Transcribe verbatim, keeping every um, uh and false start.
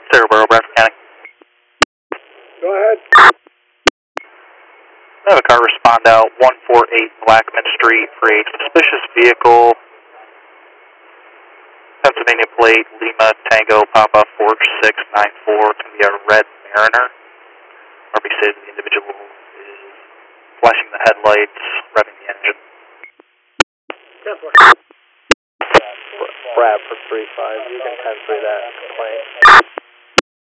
Cerebro, Bradford County. Go ahead. I have a car respond out one forty-eight Blackman Street for a suspicious vehicle. Pennsylvania plate, Lima Tango Papa four six nine four. It's going to be a red Mariner. R B says the individual is flashing the headlights, revving the engine. Bradford three five, you can ten three that complaint.